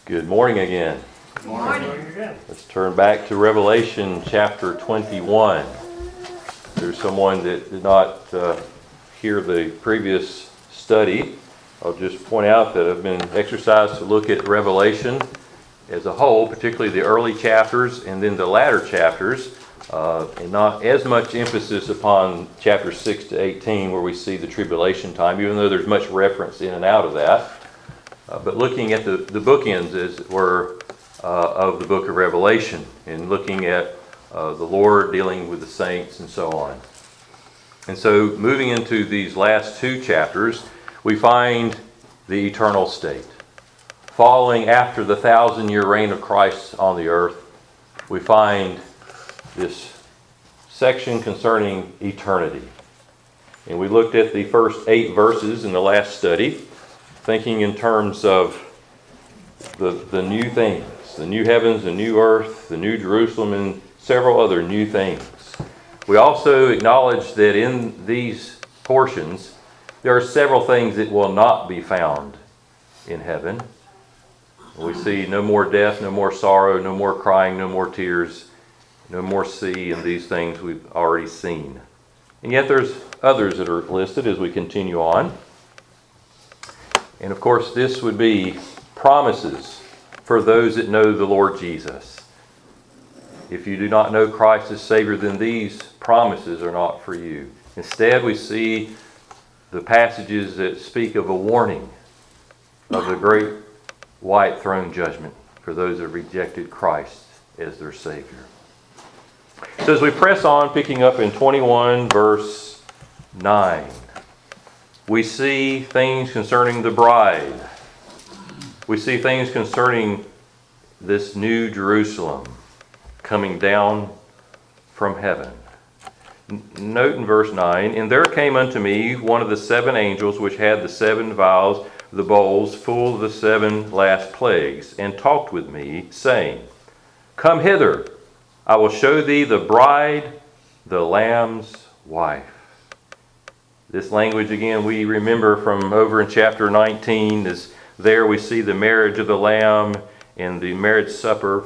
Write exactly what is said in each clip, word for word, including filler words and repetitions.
Good morning again. Good morning. Good morning. Let's turn back to Revelation chapter twenty-one. There's someone that did not uh, hear the previous study. I'll just point out that I've been exercised to look at Revelation as a whole, particularly the early chapters and then the latter chapters, uh, and not as much emphasis upon chapters six to eighteen where we see the tribulation time, even though there's much reference in and out of that. Uh, but looking at the, the bookends, as it were, uh, of the book of Revelation, and looking at uh, the Lord dealing with the saints and so on. And so moving into these last two chapters, we find the eternal state. Following after the thousand-year reign of Christ on the earth, we find this section concerning eternity. And we looked at the first eight verses in the last study, thinking in terms of the, the new things, the new heavens, the new earth, the new Jerusalem, and several other new things. We also acknowledge that in these portions, there are several things that will not be found in heaven. We see no more death, no more sorrow, no more crying, no more tears, no more sea, and these things we've already seen. And yet there's others that are listed as we continue on. And of course, this would be promises for those that know the Lord Jesus. If you do not know Christ as Savior, then these promises are not for you. Instead, we see the passages that speak of a warning of the great white throne judgment for those that rejected Christ as their Savior. So as we press on, picking up in twenty-one, verse nine, we see things concerning the bride. We see things concerning this new Jerusalem coming down from heaven. N- note in verse nine, "And there came unto me one of the seven angels which had the seven vials, the bowls full of the seven last plagues, and talked with me, saying, Come hither, I will show thee the bride, the Lamb's wife." This language, again, we remember from over in chapter nineteen, is there we see the marriage of the Lamb and the marriage supper.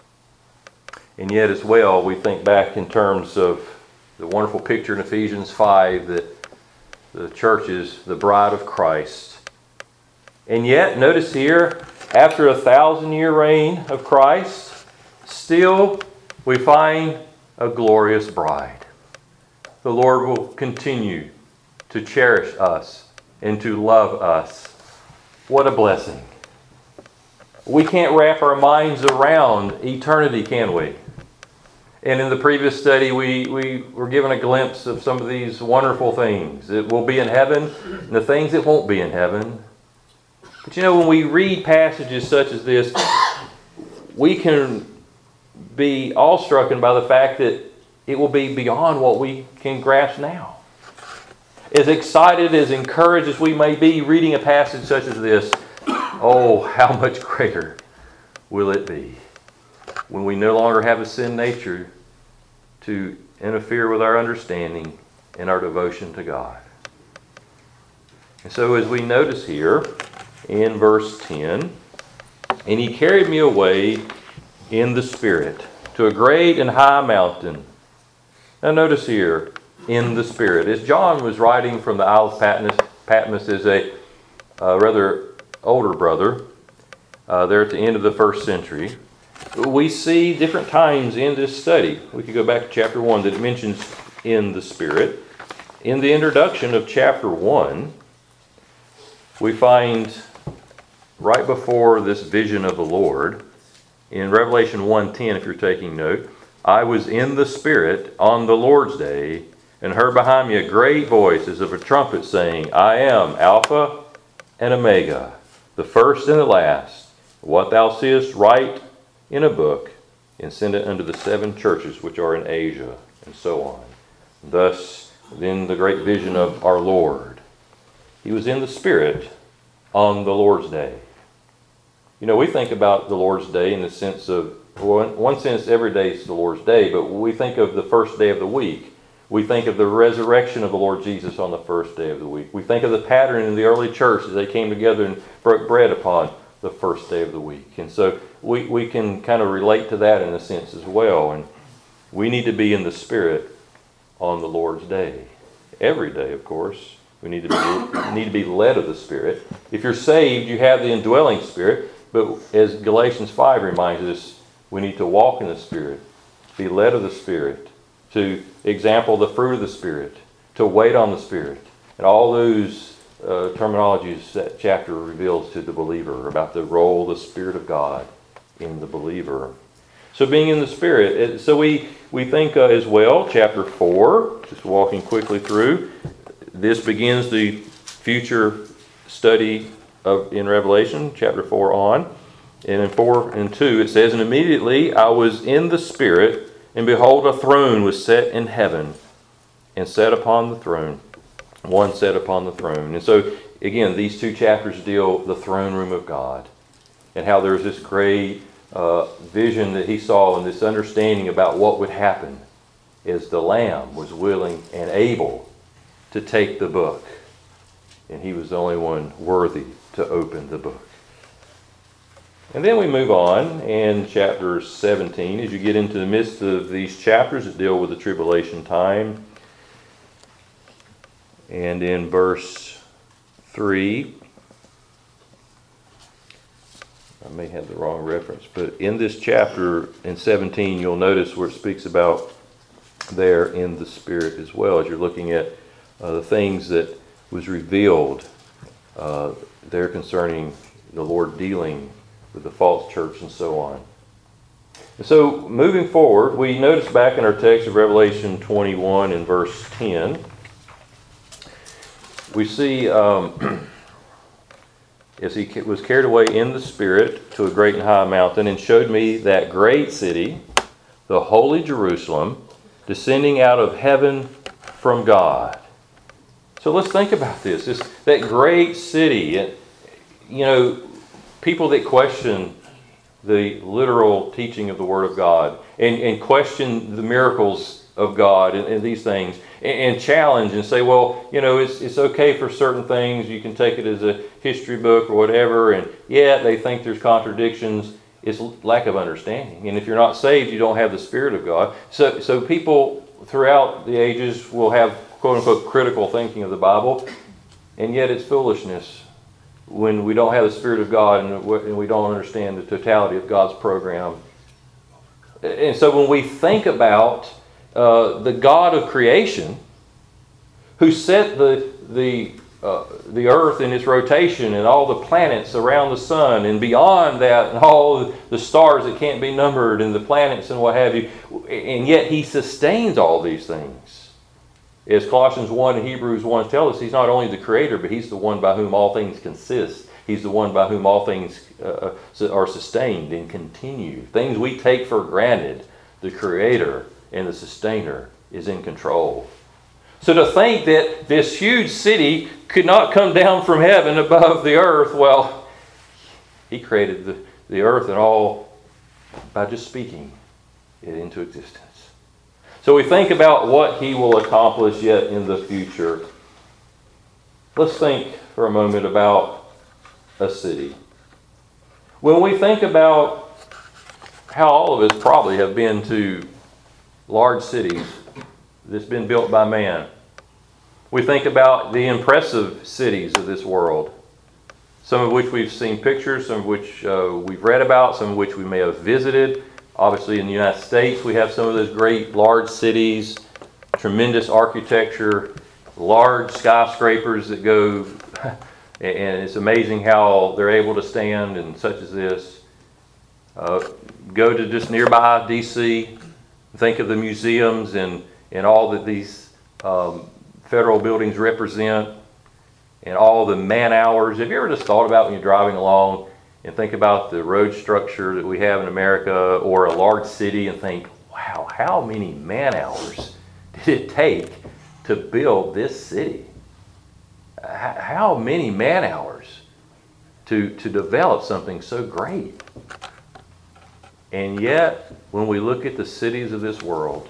And yet as well, we think back in terms of the wonderful picture in Ephesians five that the church is the bride of Christ. And yet, notice here, after a thousand-year reign of Christ, still we find a glorious bride. The Lord will continue to cherish us and to love us. What a blessing. We can't wrap our minds around eternity, can we? And in the previous study, we, we were given a glimpse of some of these wonderful things that will be in heaven and the things that won't be in heaven. But you know, when we read passages such as this, we can be awestruck by the fact that it will be beyond what we can grasp now. As excited, as encouraged as we may be reading a passage such as this, oh, how much greater will it be when we no longer have a sin nature to interfere with our understanding and our devotion to God. And so as we notice here in verse ten, "And he carried me away in the Spirit to a great and high mountain." Now notice here, in the Spirit. As John was writing from the Isle of Patmos, Patmos as a uh, rather older brother, uh, there at the end of the first century, we see different times in this study. We could go back to chapter one that it mentions in the Spirit. In the introduction of chapter one, we find right before this vision of the Lord, in Revelation one ten, if you're taking note, "I was in the Spirit on the Lord's day, and heard behind me a great voice as of a trumpet saying, I am Alpha and Omega, the first and the last. What thou seest, write in a book, and send it unto the seven churches which are in Asia," and so on. Thus, then the great vision of our Lord. He was in the Spirit on the Lord's day. You know, we think about the Lord's day in the sense of, well, in one sense, every day is the Lord's day, but when we think of the first day of the week, we think of the resurrection of the Lord Jesus on the first day of the week. We think of the pattern in the early church as they came together and broke bread upon the first day of the week. And so we, we can kind of relate to that in a sense as well. And we need to be in the Spirit on the Lord's day. Every day, of course. We need to be, need to be led of the Spirit. If you're saved, you have the indwelling Spirit. But as Galatians five reminds us, we need to walk in the Spirit, be led of the Spirit, to example the fruit of the Spirit, to wait on the Spirit. And all those uh, terminologies that chapter reveals to the believer about the role of the Spirit of God in the believer. So being in the Spirit. So we, we think uh, as well, chapter four, just walking quickly through, this begins the future study of in Revelation, chapter four on. And in four and two it says, "And immediately I was in the Spirit, and behold, a throne was set in heaven, and set upon the throne, one sat upon the throne." And so, again, these two chapters deal with the throne room of God, and how there's this great uh, vision that he saw, and this understanding about what would happen as the Lamb was willing and able to take the book, and he was the only one worthy to open the book. And then we move on in chapter seventeen, as you get into the midst of these chapters that deal with the tribulation time. And in verse three, I may have the wrong reference, but in this chapter in seventeen, you'll notice where it speaks about there in the Spirit as well, as you're looking at uh, the things that was revealed uh, there concerning the Lord dealing with the false church and so on. And so moving forward, we notice back in our text of Revelation twenty-one in verse ten, we see um, as he was carried away in the Spirit to a great and high mountain, and showed me that great city, the holy Jerusalem, descending out of heaven from God. So let's think about this. This that great city. And, you know, people that question the literal teaching of the Word of God, and, and question the miracles of God and, and these things, and, and challenge and say, well, you know, it's it's okay for certain things. You can take it as a history book or whatever, and yet they think there's contradictions. It's lack of understanding. And if you're not saved, you don't have the Spirit of God. So, so people throughout the ages will have quote-unquote critical thinking of the Bible, and yet it's foolishness when we don't have the Spirit of God and we don't understand the totality of God's program. And so when we think about uh, the God of creation, who set the the uh, the earth in its rotation and all the planets around the sun, and beyond that, and all the stars that can't be numbered, and the planets and what have you, and yet He sustains all these things. As Colossians one and Hebrews one tell us, He's not only the Creator, but He's the one by whom all things consist. He's the one by whom all things uh, are sustained and continue. Things we take for granted, the Creator and the Sustainer is in control. So to think that this huge city could not come down from heaven above the earth, well, He created the, the earth and all by just speaking it into existence. So we think about what He will accomplish yet in the future. Let's think for a moment about a city. When we think about how all of us probably have been to large cities that's been built by man, we think about the impressive cities of this world, some of which we've seen pictures, some of which uh, we've read about, some of which we may have visited. Obviously, in the United States, we have some of those great large cities, tremendous architecture, large skyscrapers that go, and it's amazing how they're able to stand, and such as this. Uh, go to just nearby D C, think of the museums and, and all that these um, federal buildings represent, and all the man hours. Have you ever just thought about when you're driving along and think about the road structure that we have in America or a large city and think, wow, how many man hours did it take to build this city? How many man hours to, to develop something so great? And yet, when we look at the cities of this world,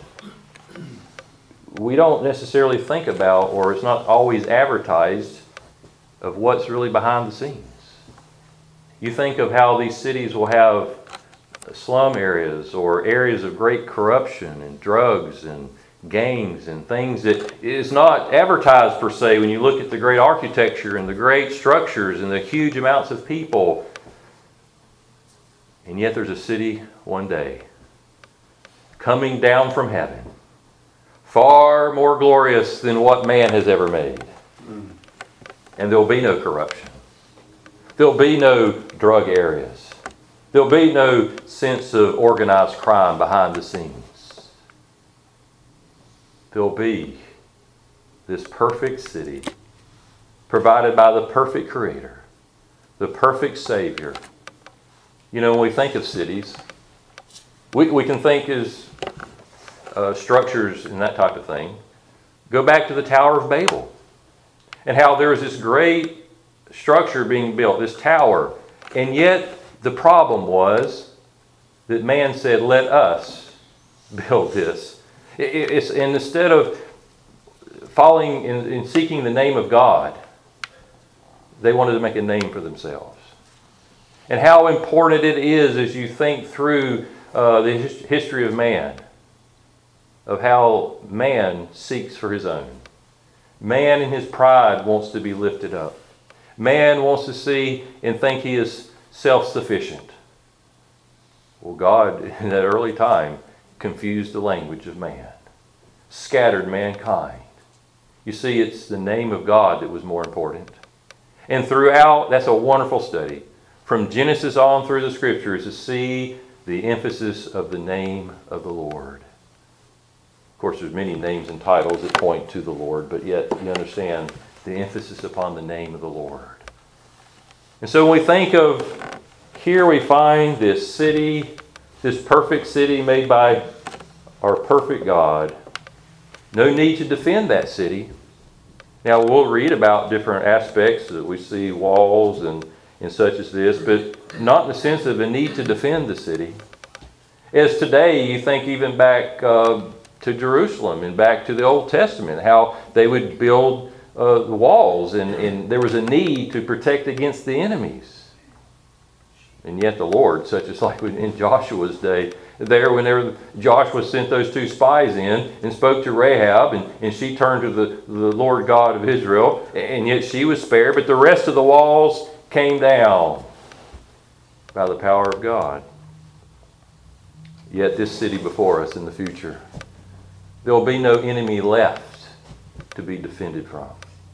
we don't necessarily think about, or it's not always advertised, of what's really behind the scenes. You think of how these cities will have slum areas or areas of great corruption and drugs and gangs and things that is not advertised per se when you look at the great architecture and the great structures and the huge amounts of people. And yet there's a city one day coming down from heaven, far more glorious than what man has ever made. And there'll be no corruption. There'll be no drug areas. There'll be no sense of organized crime behind the scenes. There'll be this perfect city provided by the perfect Creator, the perfect Savior. You know, when we think of cities, we, we can think as uh, structures and that type of thing. Go back to the Tower of Babel and how there was this great structure being built, this tower. And yet the problem was that man said, let us build this. It, it's, and instead of following and seeking the name of God, they wanted to make a name for themselves. And how important it is as you think through uh, the his- history of man, of how man seeks for his own. Man in his pride wants to be lifted up. Man wants to see and think he is self-sufficient. Well, God, in that early time, confused the language of man, scattered mankind. You see, it's the name of God that was more important. And throughout, that's a wonderful study. From Genesis on through the Scriptures to see the emphasis of the name of the Lord. Of course, there's many names and titles that point to the Lord, but yet you understand the emphasis upon the name of the Lord. And so when we think of, here we find this city, this perfect city made by our perfect God. No need to defend that city. Now we'll read about different aspects that we see walls and, and such as this, but not in the sense of a need to defend the city. As today, you think even back uh, to Jerusalem and back to the Old Testament, how they would build uh, the walls and, and there was a need to protect against the enemies. And yet the Lord, such as like in Joshua's day, there whenever Joshua sent those two spies in and spoke to Rahab, and, and she turned to the, the Lord God of Israel, and yet she was spared, but the rest of the walls came down by the power of God. Yet this city before us in the future, there will be no enemy left to be defended from.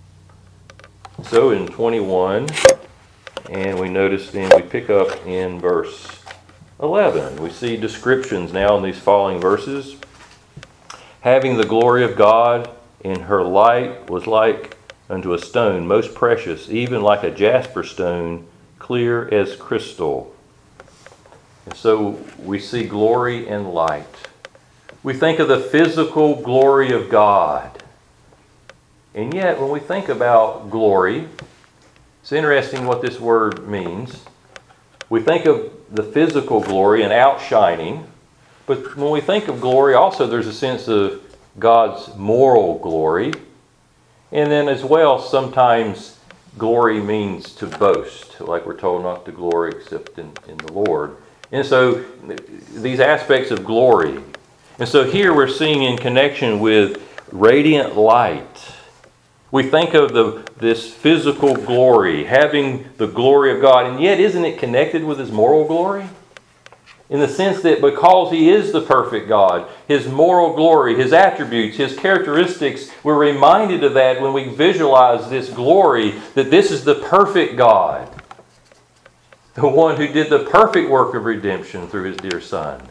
So in twenty-one, and we notice then we pick up in verse eleven. We see descriptions now in these following verses. Having the glory of God, and her light was like unto a stone most precious, even like a jasper stone, clear as crystal. And so we see glory and light. We think of the physical glory of God. And yet when we think about glory, it's interesting what this word means. We think of the physical glory and outshining, but when we think of glory, also there's a sense of God's moral glory. And then as well, sometimes glory means to boast, like we're told not to glory except in, in the Lord. And so these aspects of glory. And so here we're seeing in connection with radiant light. We think of the this physical glory, having the glory of God, and yet isn't it connected with His moral glory? In the sense that because He is the perfect God, His moral glory, His attributes, His characteristics, we're reminded of that when we visualize this glory, that this is the perfect God. The one who did the perfect work of redemption through His dear Son.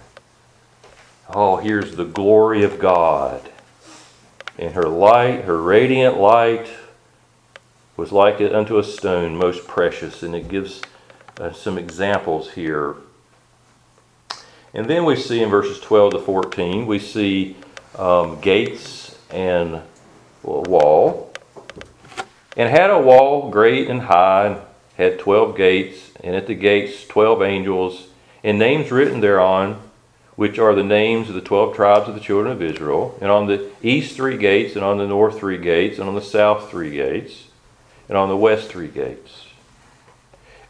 Oh, here's the glory of God. And her light, her radiant light, was like it unto a stone most precious. And it gives uh, some examples here. And then we see in verses twelve to fourteen, we see um, gates and a wall. And had a wall great and high, had twelve gates, and at the gates twelve angels, and names written thereon, which are the names of the twelve tribes of the children of Israel. And on the east three gates, and on the north three gates, and on the south three gates, and on the west three gates.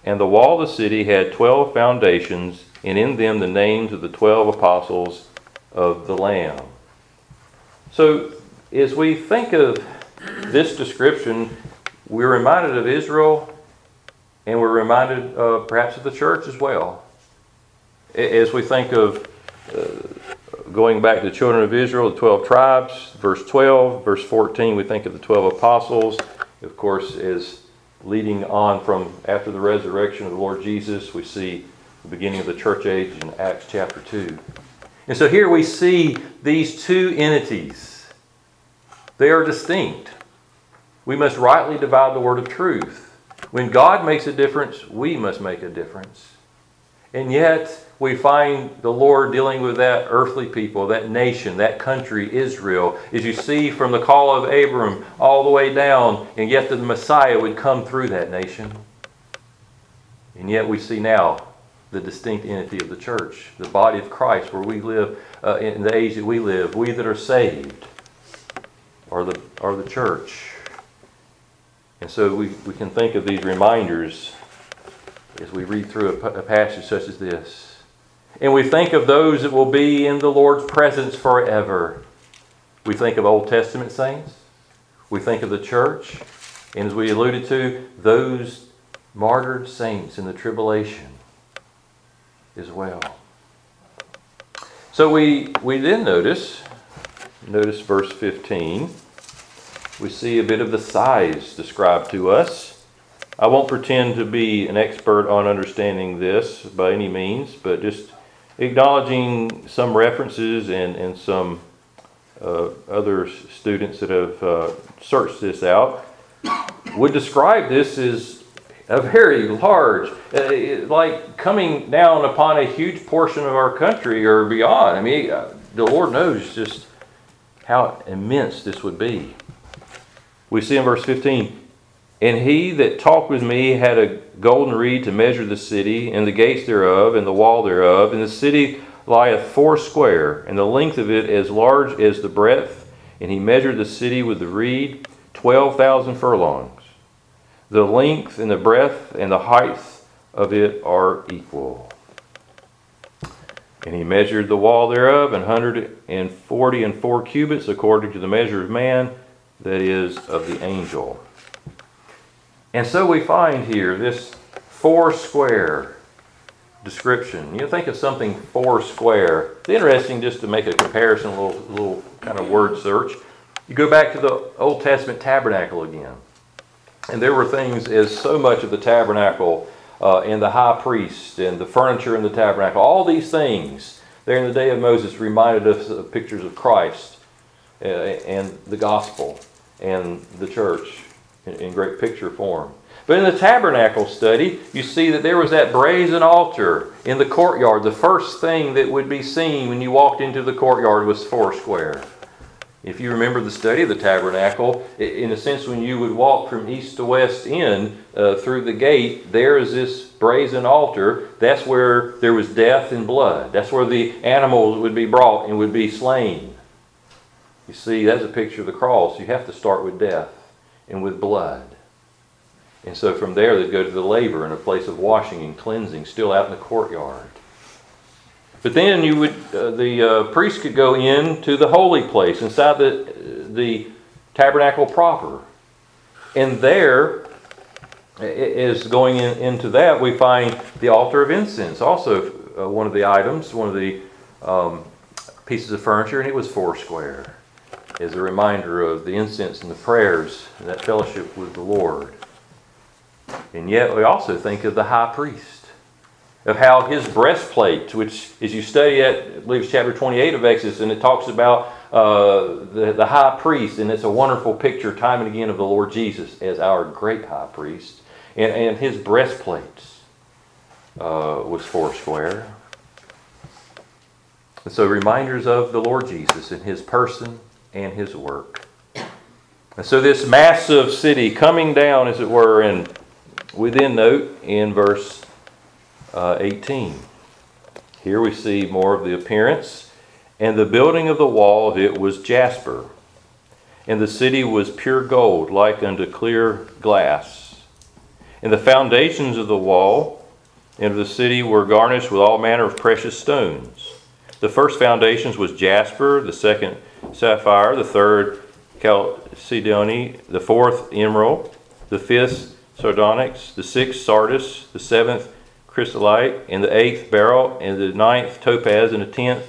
And the wall of the city had twelve foundations, and in them the names of the twelve apostles of the Lamb. So, as we think of this description, we're reminded of Israel, and we're reminded uh, perhaps of the church as well. As we think of uh, going back to the children of Israel, the twelve tribes, verse twelve, verse fourteen, we think of the twelve apostles. Of course, as leading on from after the resurrection of the Lord Jesus, we see the beginning of the church age in Acts chapter two. And so here we see these two entities. They are distinct. We must rightly divide the word of truth. When God makes a difference, we must make a difference. And yet, we find the Lord dealing with that earthly people, that nation, that country, Israel, as you see from the call of Abram all the way down, and yet the Messiah would come through that nation. And yet we see now the distinct entity of the church, the body of Christ, where we live uh, in the age that we live. We that are saved are the, are the church. And so we, we can think of these reminders as we read through a, a passage such as this. And we think of those that will be in the Lord's presence forever. We think of Old Testament saints. We think of the church. And as we alluded to, those martyred saints in the tribulation as well. So we, we then notice, notice verse fifteen. We see a bit of the size described to us. I won't pretend to be an expert on understanding this by any means, but just acknowledging some references and, and some uh, other students that have uh, searched this out would describe this as a very large, uh, like coming down upon a huge portion of our country or beyond. I mean, uh, the Lord knows just how immense this would be. We see in verse fifteen, and he that talked with me had a golden reed to measure the city, and the gates thereof, and the wall thereof. And the city lieth foursquare, and the length of it as large as the breadth. And he measured the city with the reed, twelve thousand furlongs. The length and the breadth and the height of it are equal. And he measured the wall thereof, an hundred and forty and four cubits, according to the measure of man, that is, of the angel. And so we find here this four square description. You think of something four square. It's interesting just to make a comparison, a little, little kind of word search. You go back to the Old Testament tabernacle again. And there were things as so much of the tabernacle uh, and the high priest and the furniture in the tabernacle. All these things there in the day of Moses reminded us of pictures of Christ uh, and the gospel and the church in great picture form. But in the tabernacle study, you see that there was that brazen altar in the courtyard. The first thing that would be seen when you walked into the courtyard was foursquare. If you remember the study of the tabernacle, in a sense when you would walk from east to west in uh, through the gate, there is this brazen altar. That's where there was death and blood. That's where the animals would be brought and would be slain. You see, that's a picture of the cross. You have to start with death and with blood. And so from there they'd go to the laver and a place of washing and cleansing, still out in the courtyard. But then you would, uh, the uh, priest could go into the holy place, inside the, the tabernacle proper. And there, as going in, into that, we find the altar of incense, also uh, one of the items, one of the um, pieces of furniture, and it was foursquare, as a reminder of the incense and the prayers and that fellowship with the Lord. And yet we also think of the high priest, of how his breastplate, which as you study at, I believe it's chapter twenty-eight of Exodus, and it talks about uh, the, the high priest, and it's a wonderful picture time and again of the Lord Jesus as our great high priest. And, and his breastplate uh, was foursquare. And so reminders of the Lord Jesus and his person and his work. And so this massive city coming down, as it were, and we then note in verse uh, eighteen. Here we see more of the appearance. And the building of the wall of it was jasper, and the city was pure gold, like unto clear glass. And the foundations of the wall and of the city were garnished with all manner of precious stones. The first foundations was jasper, the second sapphire, the third chalcedony, the fourth emerald, the fifth sardonyx, the sixth sardis, the seventh chrysolite, and the eighth beryl, and the ninth topaz, and the tenth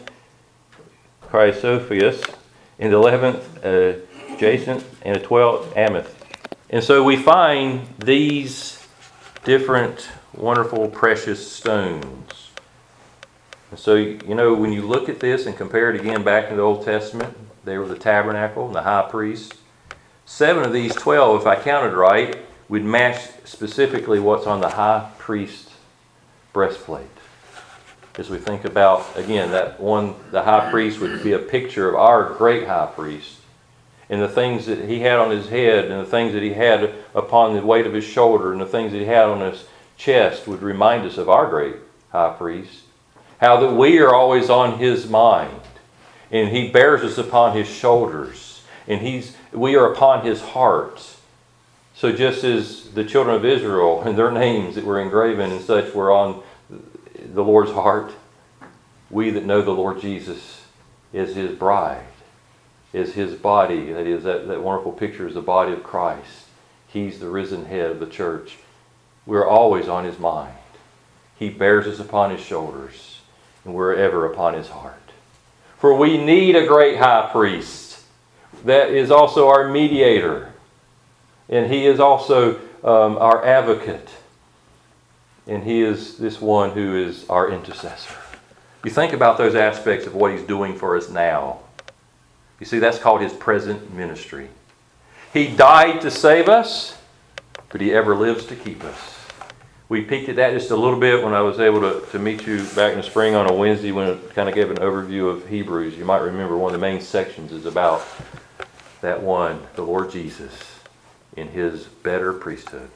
chrysoprase, and the eleventh uh, jacinth, and the twelfth amethyst. And so we find these different wonderful precious stones. And so, you know, when you look at this and compare it again back in the Old Testament, they were the tabernacle and the high priest. Seven of these twelve, if I counted right, would match specifically what's on the high priest's breastplate. As we think about, again, that one, the high priest would be a picture of our great high priest. And the things that he had on his head, and the things that he had upon the weight of his shoulder, and the things that he had on his chest would remind us of our great high priest. How that we are always on his mind, and he bears us upon his shoulders, and he's we are upon his heart. So just as the children of Israel and their names that were engraven and such were on the Lord's heart, we that know the Lord Jesus is his bride, is his body. That is, that, that wonderful picture is the body of Christ. He's the risen head of the church. We're always on his mind. He bears us upon his shoulders, and we're ever upon his heart. For we need a great high priest that is also our mediator, and he is also um, our advocate, and he is this one who is our intercessor. You think about those aspects of what he's doing for us now. You see, that's called his present ministry. He died to save us, but he ever lives to keep us. We peeked at that just a little bit when I was able to, to meet you back in the spring on a Wednesday when it kind of gave an overview of Hebrews. You might remember one of the main sections is about that one, the Lord Jesus, in his better priesthood.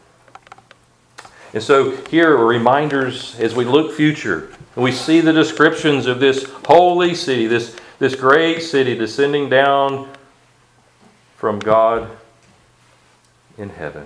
And so here are reminders as we look future, and we see the descriptions of this holy city, this, this great city descending down from God in heaven.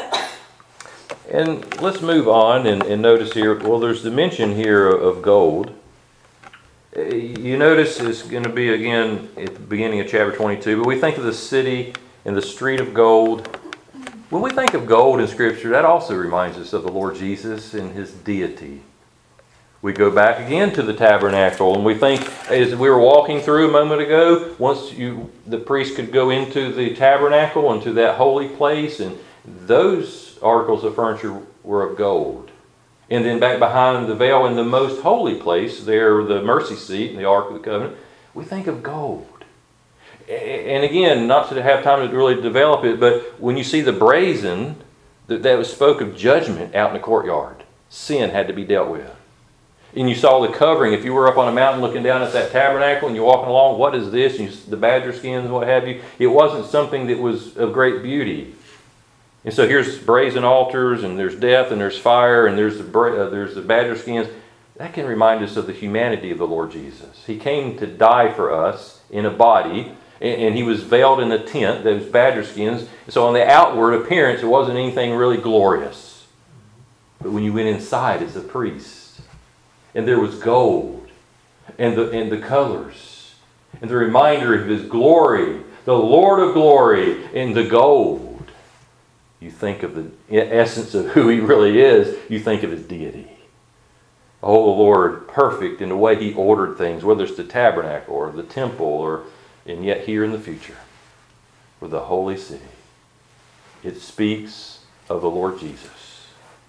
And let's move on and, and notice here, well, there's the mention here of gold. You notice it's going to be again at the beginning of chapter twenty-two, but we think of the city and the street of gold. When we think of gold in Scripture, that also reminds us of the Lord Jesus and his deity. We go back again to the tabernacle, and we think, as we were walking through a moment ago, once you the priest could go into the tabernacle, into that holy place, and those articles of furniture were of gold. And then back behind the veil in the most holy place, there the mercy seat and the Ark of the Covenant, we think of gold. And again, not to have time to really develop it, but when you see the brazen, that, that was spoke of judgment out in the courtyard. Sin had to be dealt with. And you saw the covering. If you were up on a mountain looking down at that tabernacle and you're walking along, what is this? And you, the badger skins and what have you. It wasn't something that was of great beauty. And so here's brazen altars, and there's death, and there's fire, and there's the uh, there's the badger skins. That can remind us of the humanity of the Lord Jesus. He came to die for us in a body, and, and he was veiled in a tent, those badger skins. So on the outward appearance, it wasn't anything really glorious. But when you went inside as a priest, and there was gold, and the and the colors, and the reminder of his glory, the Lord of glory, in the gold. You think of the essence of who he really is, you think of his deity. Oh, the Lord, perfect in the way he ordered things, whether it's the tabernacle or the temple, or and yet here in the future, with the holy city. It speaks of the Lord Jesus.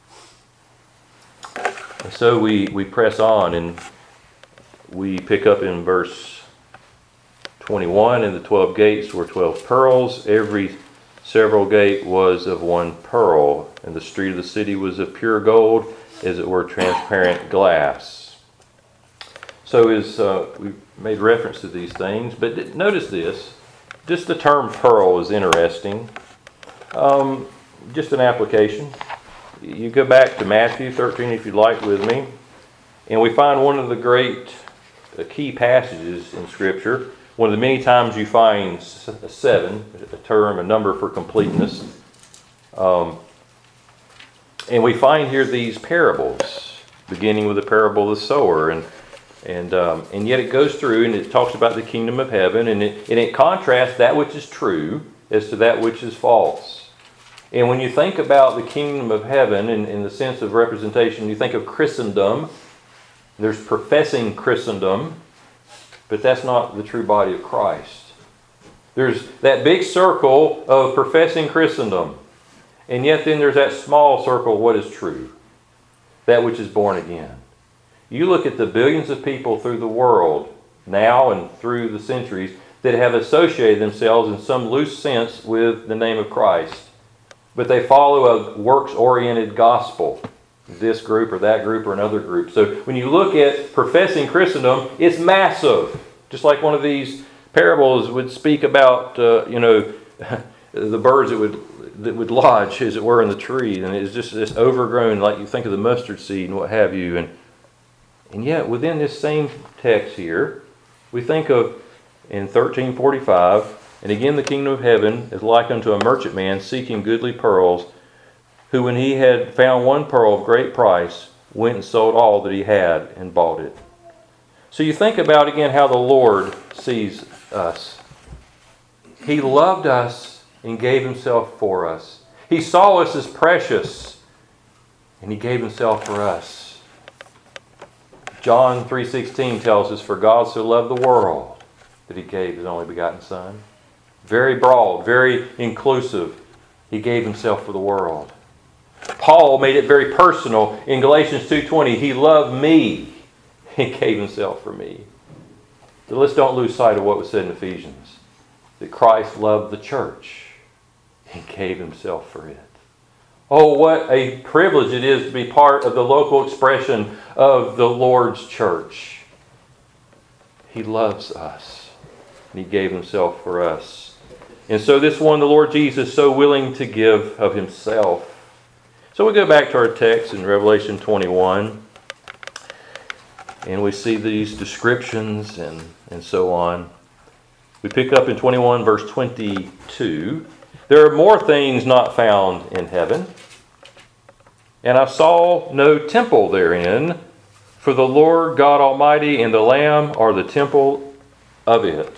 And so we, we press on, and we pick up in verse twenty-one, and the twelve gates were twelve pearls. Every several gate was of one pearl, and the street of the city was of pure gold, as it were transparent glass. So as uh, we made reference to these things, but notice this, just the term pearl is interesting. Um, just an application. You go back to Matthew thirteen if you'd like with me, and we find one of the great uh, key passages in Scripture. One of the many times you find seven, a term, a number for completeness. Um, And we find here these parables, beginning with the parable of the sower, and and um, and yet it goes through and it talks about the kingdom of heaven, and it and it contrasts that which is true as to that which is false. And when you think about the kingdom of heaven in, in the sense of representation, you think of Christendom. There's professing Christendom, but that's not the true body of Christ. There's that big circle of professing Christendom. And yet then there's that small circle of what is true. That which is born again. You look at the billions of people through the world, now and through the centuries, that have associated themselves in some loose sense with the name of Christ. But they follow a works-oriented gospel. This group or that group or another group. So when you look at professing Christendom, it's massive. Just like one of these parables would speak about, uh, you know, the birds that would that would lodge, as it were, in the tree, and it's just this overgrown, like you think of the mustard seed and what have you. And and yet within this same text here, we think of in thirteen forty-five, and again the kingdom of heaven is like unto a merchantman seeking goodly pearls, who when he had found one pearl of great price, went and sold all that he had and bought it. So you think about again how the Lord sees us. He loved us and gave himself for us. He saw us as precious, and he gave himself for us. John three sixteen tells us, for God so loved the world that he gave his only begotten Son. Very broad, very inclusive. He gave himself for the world. Paul made it very personal in Galatians two twenty. He loved me. He gave himself for me. So let's don't lose sight of what was said in Ephesians. That Christ loved the church. He gave himself for it. Oh, what a privilege it is to be part of the local expression of the Lord's church. He loves us. And he gave himself for us. And so this one, the Lord Jesus, so willing to give of himself. So we go back to our text in Revelation twenty-one. And we see these descriptions and, and so on. We pick up in twenty-one verse twenty-two. There are more things not found in heaven. And I saw no temple therein, for the Lord God Almighty and the Lamb are the temple of it.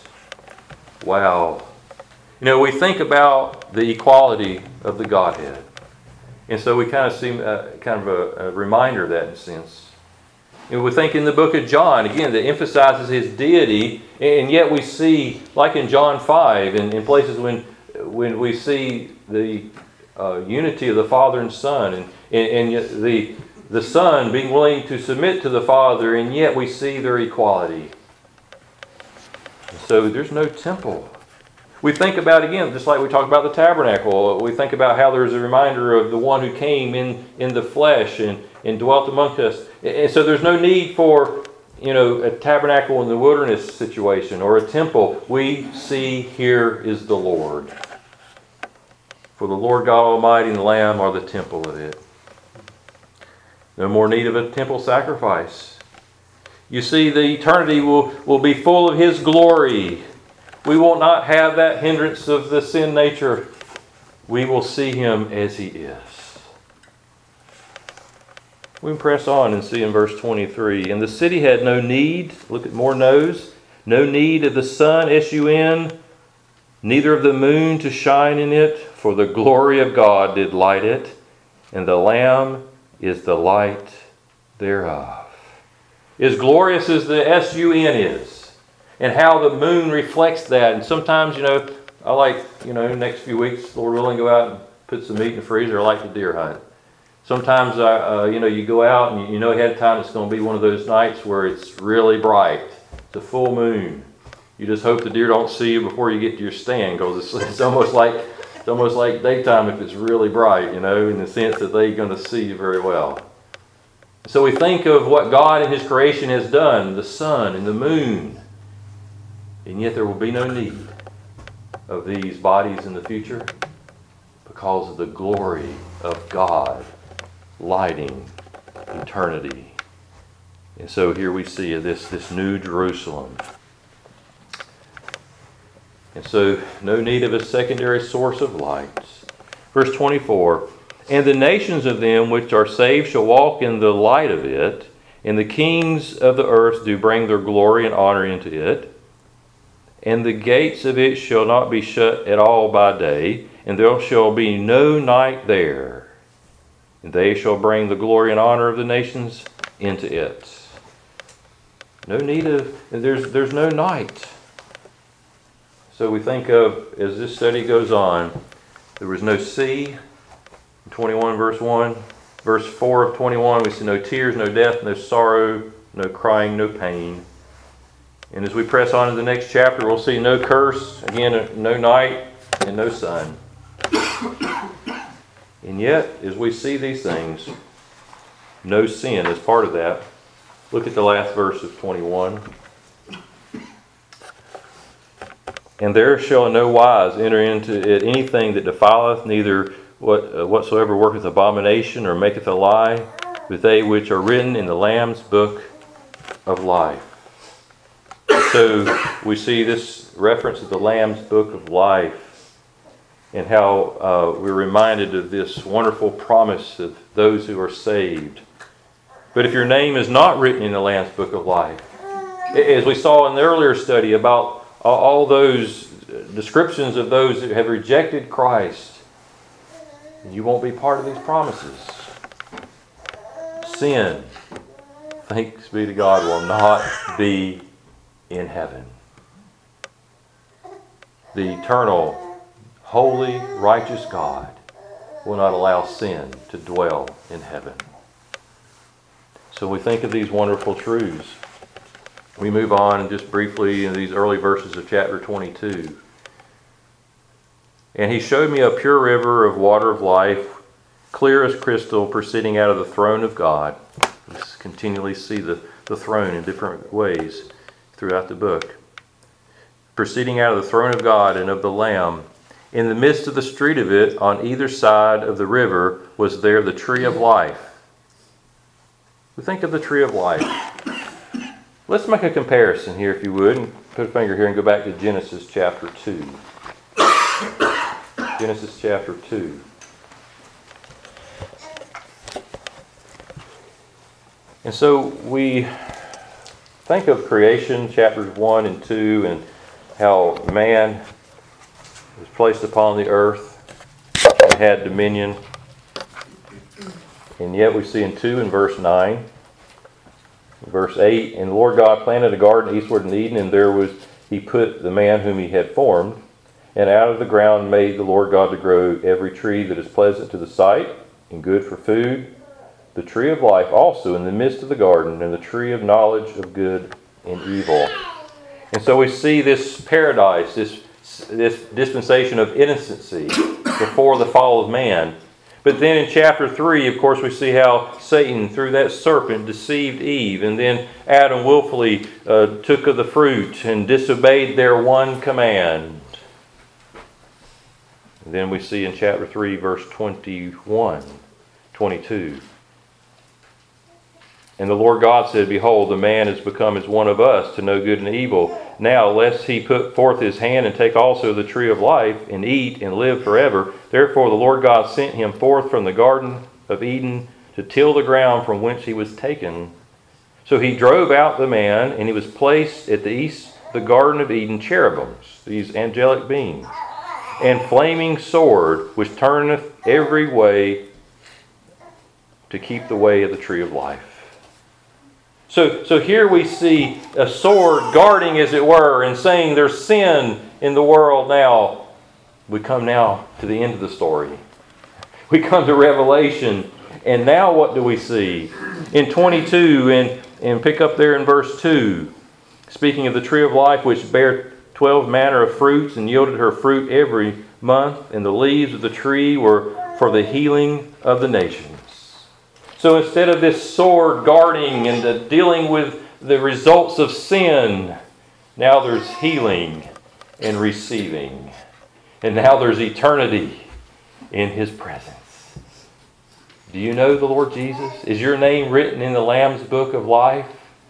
Wow. You know, we think about the equality of the Godhead. And so we kind of see uh, kind of a, a reminder of that in a sense. And we think in the book of John, again, that emphasizes his deity, and yet we see, like in John five, in, in places when when we see the uh, unity of the Father and Son, and, and, and the, the Son being willing to submit to the Father, and yet we see their equality. And so there's no temple. We think about, again, just like we talked about the tabernacle, we think about how there's a reminder of the one who came in, in the flesh and, and dwelt among us. And so there's no need for, you know, a tabernacle in the wilderness situation or a temple. We see here is the Lord. For the Lord God Almighty and the Lamb are the temple of it. No more need of a temple sacrifice. You see, the eternity will, will be full of his glory. We will not have that hindrance of the sin nature. We will see him as he is. We press on and see in verse twenty-three. And the city had no need, look at more no's, no need of the sun, S U N, neither of the moon to shine in it, for the glory of God did light it, and the Lamb is the light thereof. As glorious as the S U N is, and how the moon reflects that. And sometimes, you know, I like, you know, next few weeks, Lord willing, go out and put some meat in the freezer. I like to deer hunt. Sometimes, uh, you know, you go out and you know ahead of time it's going to be one of those nights where it's really bright. It's a full moon. You just hope the deer don't see you before you get to your stand, because it's, it's almost like it's almost like daytime if it's really bright, you know, in the sense that they're going to see you very well. So we think of what God in his creation has done, the sun and the moon, and yet there will be no need of these bodies in the future because of the glory of God lighting eternity. And so here we see this, this new Jerusalem. And so no need of a secondary source of light. Verse twenty-four, And the nations of them which are saved shall walk in the light of it, and the kings of the earth do bring their glory and honor into it. And the gates of it shall not be shut at all by day, and there shall be no night there. And they shall bring the glory and honor of the nations into it. No need of, there's, there's no night. So we think of, as this study goes on, there was no sea, twenty-one verse one. Verse four of twenty-one, we see no tears, no death, no sorrow, no crying, no pain. And as we press on to the next chapter, we'll see no curse, again, no night, and no sun. And yet, as we see these things, no sin is part of that. Look at the last verse of twenty-one. And there shall in no wise enter into it anything that defileth, neither what uh, whatsoever worketh abomination or maketh a lie, but they which are written in the Lamb's book of life. So we see this reference to the Lamb's book of life, and how uh, we're reminded of this wonderful promise of those who are saved. But if your name is not written in the Lamb's book of life, as we saw in the earlier study about all those descriptions of those who have rejected Christ, you won't be part of these promises. Sin, thanks be to God, will not be in heaven. The eternal, holy, righteous God will not allow sin to dwell in heaven. So we think of these wonderful truths. We move on and just briefly in these early verses of chapter twenty-two. And he showed me a pure river of water of life, clear as crystal, proceeding out of the throne of God. We continually see the, the throne in different ways throughout the book. Proceeding out of the throne of God and of the Lamb. In the midst of the street of it, on either side of the river, was there the tree of life. We think of the tree of life. Let's make a comparison here, if you would, and put a finger here and go back to Genesis chapter two. Genesis chapter two. And so we think of creation, chapters one and two, and how man was placed upon the earth and had dominion. And yet we see in two and verse nine, verse eight, and the Lord God planted a garden eastward in Eden, and there was he put the man whom he had formed, and out of the ground made the Lord God to grow every tree that is pleasant to the sight and good for food, the tree of life also in the midst of the garden, and the tree of knowledge of good and evil. And so we see this paradise, this, this dispensation of innocency before the fall of man. But then in chapter three, of course, we see how Satan, through that serpent, deceived Eve. And then Adam willfully uh, took of the fruit and disobeyed their one command. And then we see in chapter three, verse twenty-one, twenty-two. And the Lord God said, Behold, the man is become as one of us to know good and evil. Now, lest he put forth his hand and take also the tree of life, and eat and live forever. Therefore the Lord God sent him forth from the garden of Eden to till the ground from whence he was taken. So he drove out the man, and he was placed at the east the garden of Eden cherubims, these angelic beings, and flaming sword, which turneth every way to keep the way of the tree of life. So, so here we see a sword guarding, as it were, and saying there's sin in the world now. We come now to the end of the story. We come to Revelation, and now what do we see? In twenty-two, and, and pick up there in verse two, speaking of the tree of life, which bare twelve manner of fruits, and yielded her fruit every month, and the leaves of the tree were for the healing of the nations. So instead of this sword guarding and uh, dealing with the results of sin, now there's healing and receiving. And now there's eternity in His presence. Do you know the Lord Jesus? Is your name written in the Lamb's book of life?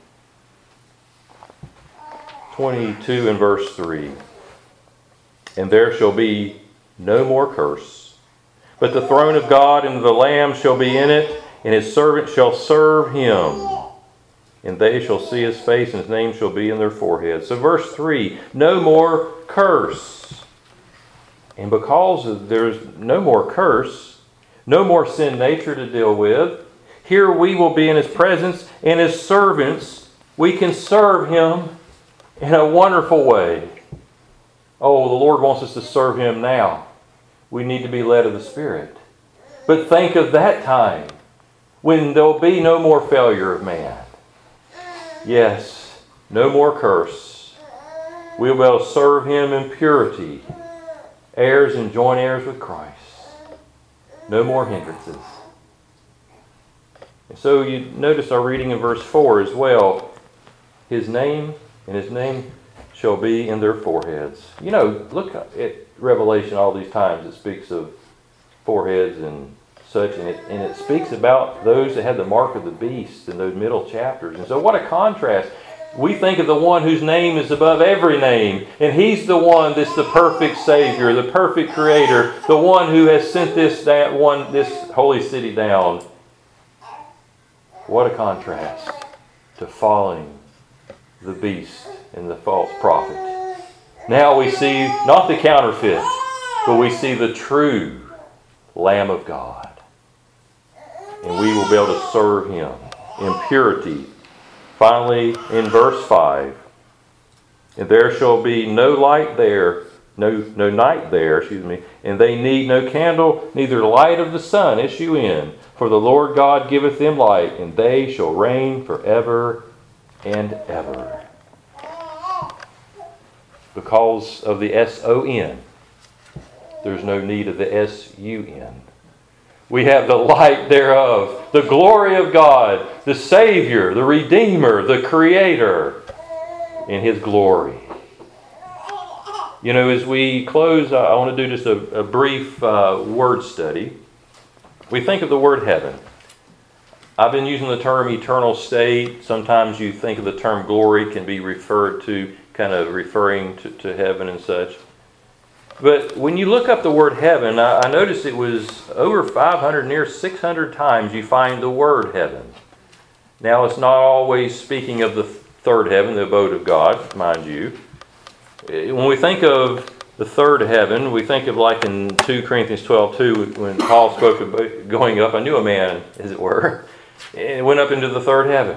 twenty-two and verse three. And there shall be no more curse, But the throne of God and the Lamb shall be in it, and his servants shall serve him. And they shall see his face, and his name shall be in their foreheads. So verse three, no more curse. And because there's no more curse, no more sin nature to deal with, here we will be in his presence, and his servants, we can serve him in a wonderful way. Oh, the Lord wants us to serve him now. We need to be led of the Spirit. But think of that time when there'll be no more failure of man. Yes, no more curse. We'll be able to serve him in purity, heirs and joint heirs with Christ. No more hindrances. And so you notice our reading in verse four as well. His name and his name shall be in their foreheads. You know, look at Revelation all these times. It speaks of foreheads and such, and it, and it speaks about those that had the mark of the beast in those middle chapters. And so what a contrast. We think of the one whose name is above every name, and he's the one that's the perfect Savior, the perfect Creator, the one who has sent this that one this holy city down. What a contrast to following the beast and the false prophet. Now we see not the counterfeit, but we see the true Lamb of God. And we will be able to serve him in purity. Finally, in verse five, and there shall be no light there, no, no night there, excuse me, and they need no candle, neither light of the sun issue in. For the Lord God giveth them light, and they shall reign forever and ever. Because of the S O N, there's no need of the S U N. We have the light thereof, the glory of God, the Savior, the Redeemer, the Creator, in his glory. You know, as we close, I want to do just a, a brief uh, word study. We think of the word heaven. I've been using the term eternal state. Sometimes you think of the term glory can be referred to, kind of referring to, to heaven and such. But when you look up the word heaven, I, I noticed it was over five hundred, near six hundred times you find the word heaven. Now, it's not always speaking of the third heaven, the abode of God, mind you. When we think of the third heaven, we think of like in Second Corinthians twelve two, when Paul spoke of going up, I knew a man, as it were, and went up into the third heaven.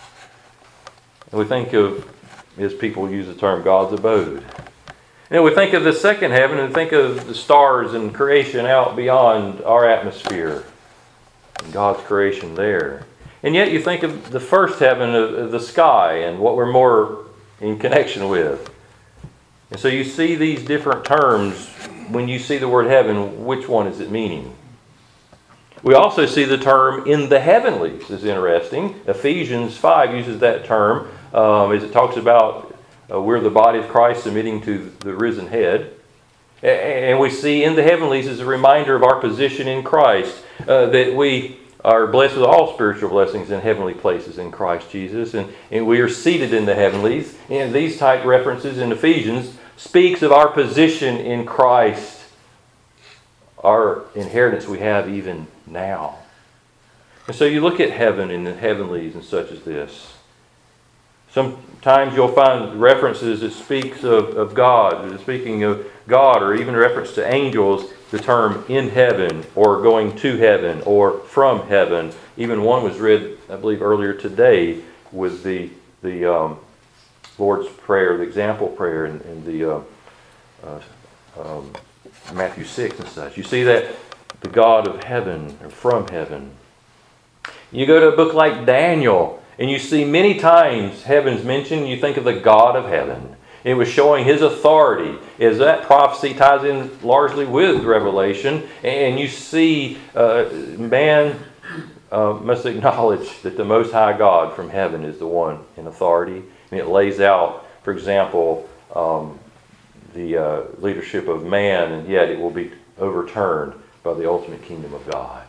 And we think of, as people use the term, God's abode. And we think of the second heaven and think of the stars and creation out beyond our atmosphere and God's creation there. And yet you think of the first heaven of the sky and what we're more in connection with. And so you see these different terms. When you see the word heaven, which one is it meaning? We also see the term in the heavenlies. Is interesting. Ephesians five uses that term um, as it talks about Uh, we're the body of Christ submitting to the risen head. And we see in the heavenlies is a reminder of our position in Christ, uh, that we are blessed with all spiritual blessings in heavenly places in Christ Jesus. And, and we are seated in the heavenlies. And these type references in Ephesians speaks of our position in Christ, our inheritance we have even now. And so you look at heaven and the heavenlies and such as this. Sometimes you'll find references that speaks of, of God, speaking of God, or even reference to angels, the term in heaven, or going to heaven, or from heaven. Even one was read, I believe, earlier today with the the um, Lord's Prayer, the example prayer in, in the uh, uh, um, Matthew six and such. You see that the God of heaven, or from heaven. You go to a book like Daniel, and you see many times heaven's mentioned. You think of the God of heaven. It was showing his authority. As that prophecy ties in largely with Revelation. And you see uh, man uh, must acknowledge that the Most High God from heaven is the one in authority. And it lays out, for example, um, the uh, leadership of man, and yet it will be overturned by the ultimate kingdom of God.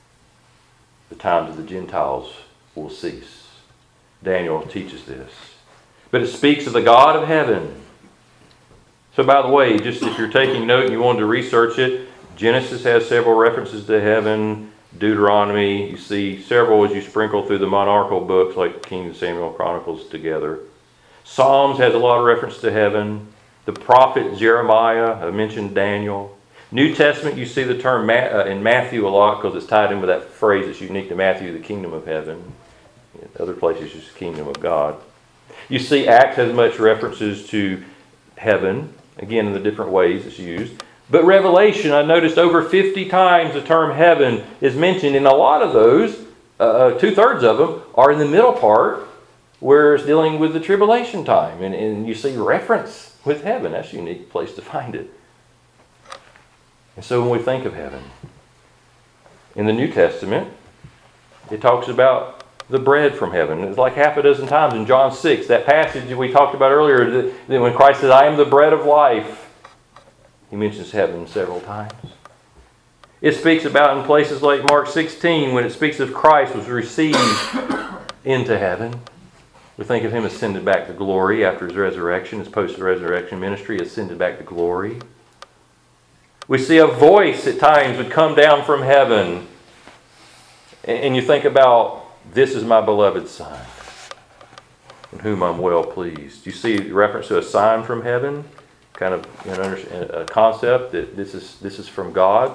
The times of the Gentiles will cease. Daniel teaches this. But it speaks of the God of heaven. So by the way, just if you're taking note and you wanted to research it, Genesis has several references to heaven. Deuteronomy, you see several as you sprinkle through the monarchical books like Kings, Samuel, Chronicles together. Psalms has a lot of reference to heaven. The prophet Jeremiah, I mentioned Daniel. New Testament, you see the term in Matthew a lot because it's tied in with that phrase that's unique to Matthew, the kingdom of heaven. In other places, it's the kingdom of God. You see Acts has much references to heaven, again in the different ways it's used. But Revelation, I noticed over fifty times the term heaven is mentioned, and a lot of those, uh, two-thirds of them, are in the middle part where it's dealing with the tribulation time. And, and you see reference with heaven. That's a unique place to find it. And so when we think of heaven, in the New Testament, it talks about the bread from heaven. It's like half a dozen times in John six, that passage that we talked about earlier, that, that when Christ says, I am the bread of life, he mentions heaven several times. It speaks about in places like Mark sixteen, when it speaks of Christ was received into heaven. We think of him ascended back to glory after his resurrection, his post-resurrection ministry, ascended back to glory. We see a voice at times would come down from heaven, and you think about, this is my beloved Son, in whom I'm well pleased. You see reference to a sign from heaven, kind of you know, a concept that this is this is from God.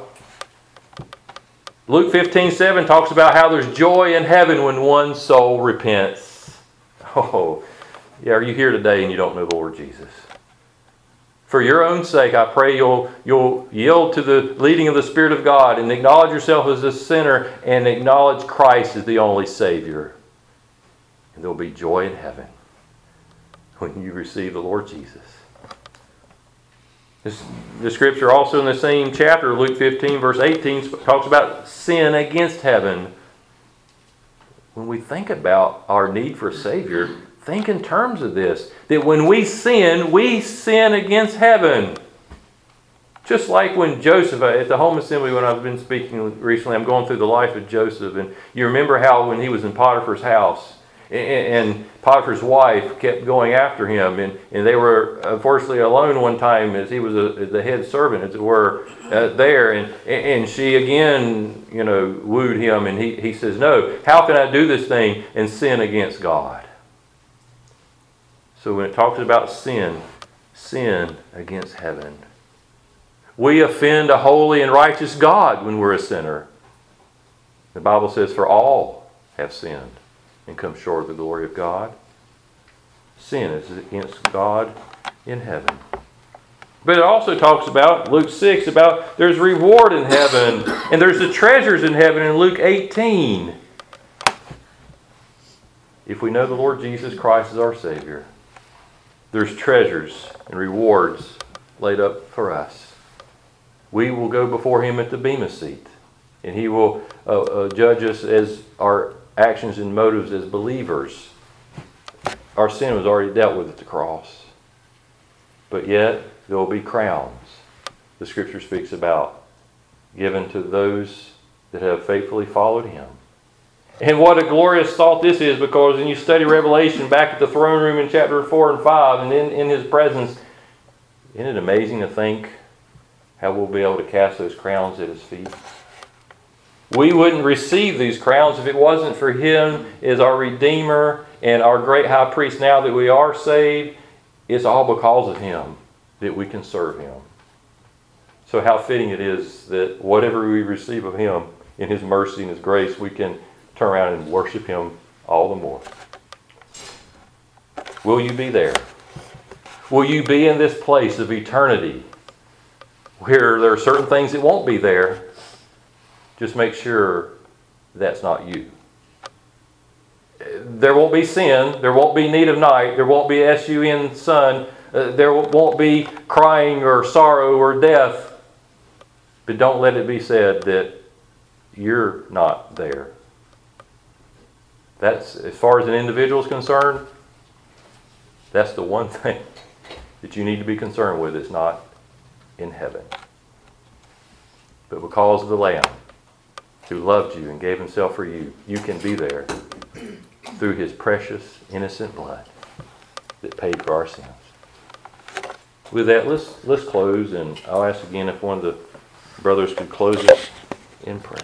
Luke fifteen seven talks about how there's joy in heaven when one soul repents. Oh, yeah, are you here today and you don't know the Lord Jesus? For your own sake, I pray you'll you'll yield to the leading of the Spirit of God and acknowledge yourself as a sinner and acknowledge Christ as the only Savior. And there'll be joy in heaven when you receive the Lord Jesus. This, the scripture also in the same chapter, Luke fifteen, verse eighteen, talks about sin against heaven. When we think about our need for a Savior, think in terms of this. That when we sin, we sin against heaven. Just like when Joseph, at the home assembly when I've been speaking recently, I'm going through the life of Joseph. And you remember how when he was in Potiphar's house, and Potiphar's wife kept going after him, and, and they were unfortunately alone one time as he was a, the head servant, as it were, uh, there, and and she again, you know, wooed him, and he, he says, no, how can I do this thing and sin against God? So when it talks about sin, sin against heaven. We offend a holy and righteous God when we're a sinner. The Bible says, for all have sinned and come short of the glory of God. Sin is against God in heaven. But it also talks about, Luke six, about there's reward in heaven, and there's the treasures in heaven in Luke eighteen. If we know the Lord Jesus Christ as our Savior, there's treasures and rewards laid up for us. We will go before Him at the Bema seat, and He will uh, uh, judge us as our actions and motives as believers. Our sin was already dealt with at the cross. But yet, there will be crowns, the Scripture speaks about, given to those that have faithfully followed Him. And what a glorious thought this is, because when you study Revelation back at the throne room in chapter four and five, and in, in His presence, isn't it amazing to think how we'll be able to cast those crowns at His feet? We wouldn't receive these crowns if it wasn't for Him as our Redeemer and our great high priest. Now that we are saved, it's all because of Him that we can serve Him. So how fitting it is that whatever we receive of Him in His mercy and His grace, we can turn around and worship Him all the more. Will you be there? Will you be in this place of eternity where there are certain things that won't be there? Just make sure that's not you. There won't be sin. There won't be need of night. There won't be S U N sun. Uh, there won't be crying or sorrow or death. But don't let it be said that you're not there. That's, as far as an individual is concerned, that's the one thing that you need to be concerned with. It's not in heaven. But because of the Lamb who loved you and gave Himself for you, you can be there through His precious, innocent blood that paid for our sins. With that, let's let's close, and I'll ask again if one of the Brothers could close us in prayer.